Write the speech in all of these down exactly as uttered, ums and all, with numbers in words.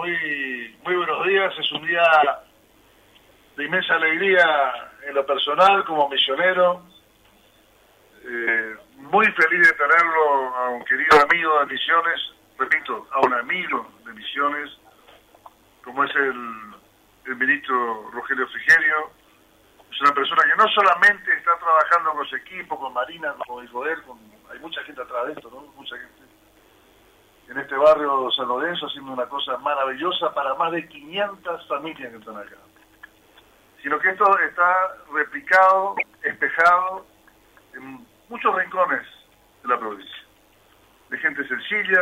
muy, muy buenos días. Es un día de inmensa alegría en lo personal como misionero. Eh, muy feliz de tenerlo a un querido amigo de Misiones, repito, a un amigo de Misiones, como es el, el ministro Rogelio Frigerio. Es una persona que no solamente está trabajando con su equipo, con Marina, como dijo él, con, hay mucha gente atrás de esto, ¿no? Mucha gente en este barrio San Lorenzo haciendo una cosa maravillosa para más de quinientas familias que están acá. Sino que esto está replicado, espejado en muchos rincones de la provincia. De gente sencilla,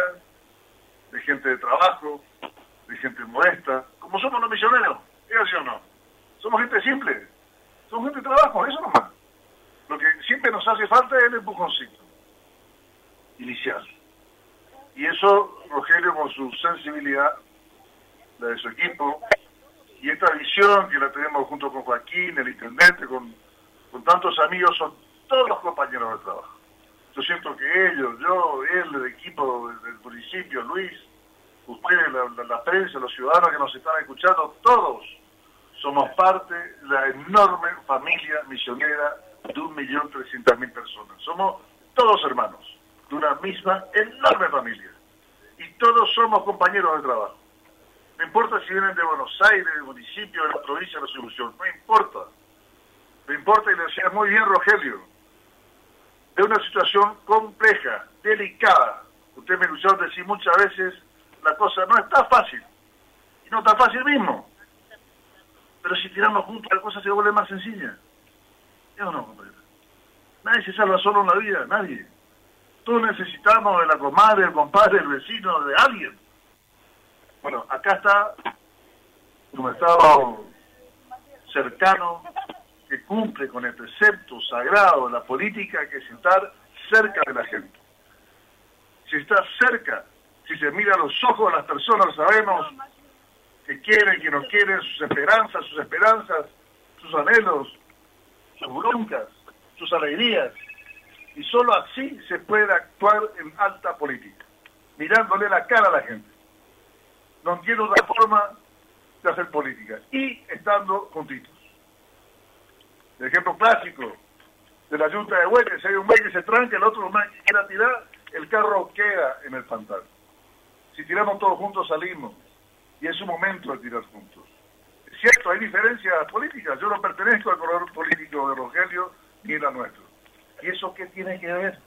de gente de trabajo, de gente modesta, como somos los misioneros, ¿es así o no? Somos gente simple, somos gente de trabajo, eso nomás. Lo que siempre nos hace falta es el empujoncito inicial. Y eso, Rogelio, con su sensibilidad, la de su equipo, y esta visión que la tenemos junto con Joaquín, el intendente, con, con tantos amigos, son todos los compañeros de trabajo. Yo siento que ellos, yo, él, el equipo del municipio, Luis, ustedes, la, la, la prensa, los ciudadanos que nos están escuchando, todos somos parte de la enorme familia misionera de un millón trescientas mil personas. Somos todos hermanos de una misma enorme familia. Y todos somos compañeros de trabajo. No importa si vienen de Buenos Aires, del municipio, de la provincia de la Asunción, no importa. No importa, y le decía muy bien Rogelio, de una situación compleja, delicada. Usted me escuchó decir muchas veces, la cosa no está fácil. Y no está fácil mismo. Pero si tiramos juntos, la cosa se vuelve más sencilla. ¿Sí o no, compañero? Nadie se salva solo en la vida, nadie. Todos necesitamos de la comadre, el compadre, el vecino, de alguien. Bueno, acá está un estado cercano que cumple con el precepto sagrado de la política, que es estar cerca de la gente. Si está cerca, si se mira a los ojos de las personas, sabemos que quieren, que no quieren, sus esperanzas, sus esperanzas, sus anhelos, sus broncas, sus alegrías. Y solo así se puede actuar en alta política, mirándole la cara a la gente. No entiendo otra forma de hacer política. Y estando juntitos. El ejemplo clásico de la Junta de Hueques, si hay un güey que se tranca, el otro güey que quiera tirar, el carro queda en el pantano. Si tiramos todos juntos salimos. Y es un momento de tirar juntos. Es cierto, hay diferencias políticas. Yo no pertenezco al color político de Rogelio ni el nuestro. ¿Y eso qué tiene que ver?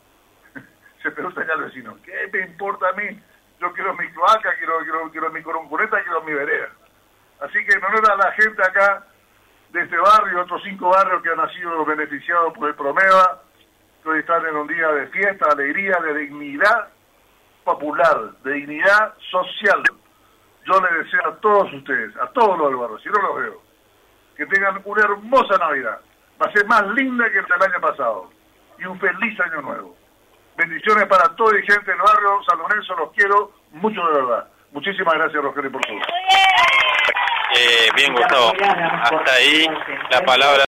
Se pregunta acá el vecino. ¿Qué me importa a mí? Yo quiero mi cloaca, quiero, quiero, quiero mi corunculeta, quiero mi vereda. Así que en honor a la gente acá de este barrio, otros cinco barrios que han sido beneficiados por el Promeva, que hoy están en un día de fiesta, de alegría, de dignidad popular, de dignidad social. Yo les deseo a todos ustedes, a todos los del barrio, si no los veo, que tengan una hermosa Navidad. Va a ser más linda que el del año pasado. Y un feliz año nuevo. Bendiciones para toda y gente del barrio San Lorenzo, los quiero mucho de verdad. Muchísimas gracias, Rogelio, por todo. Eh, bien, Gustavo. Hasta ahí la palabra.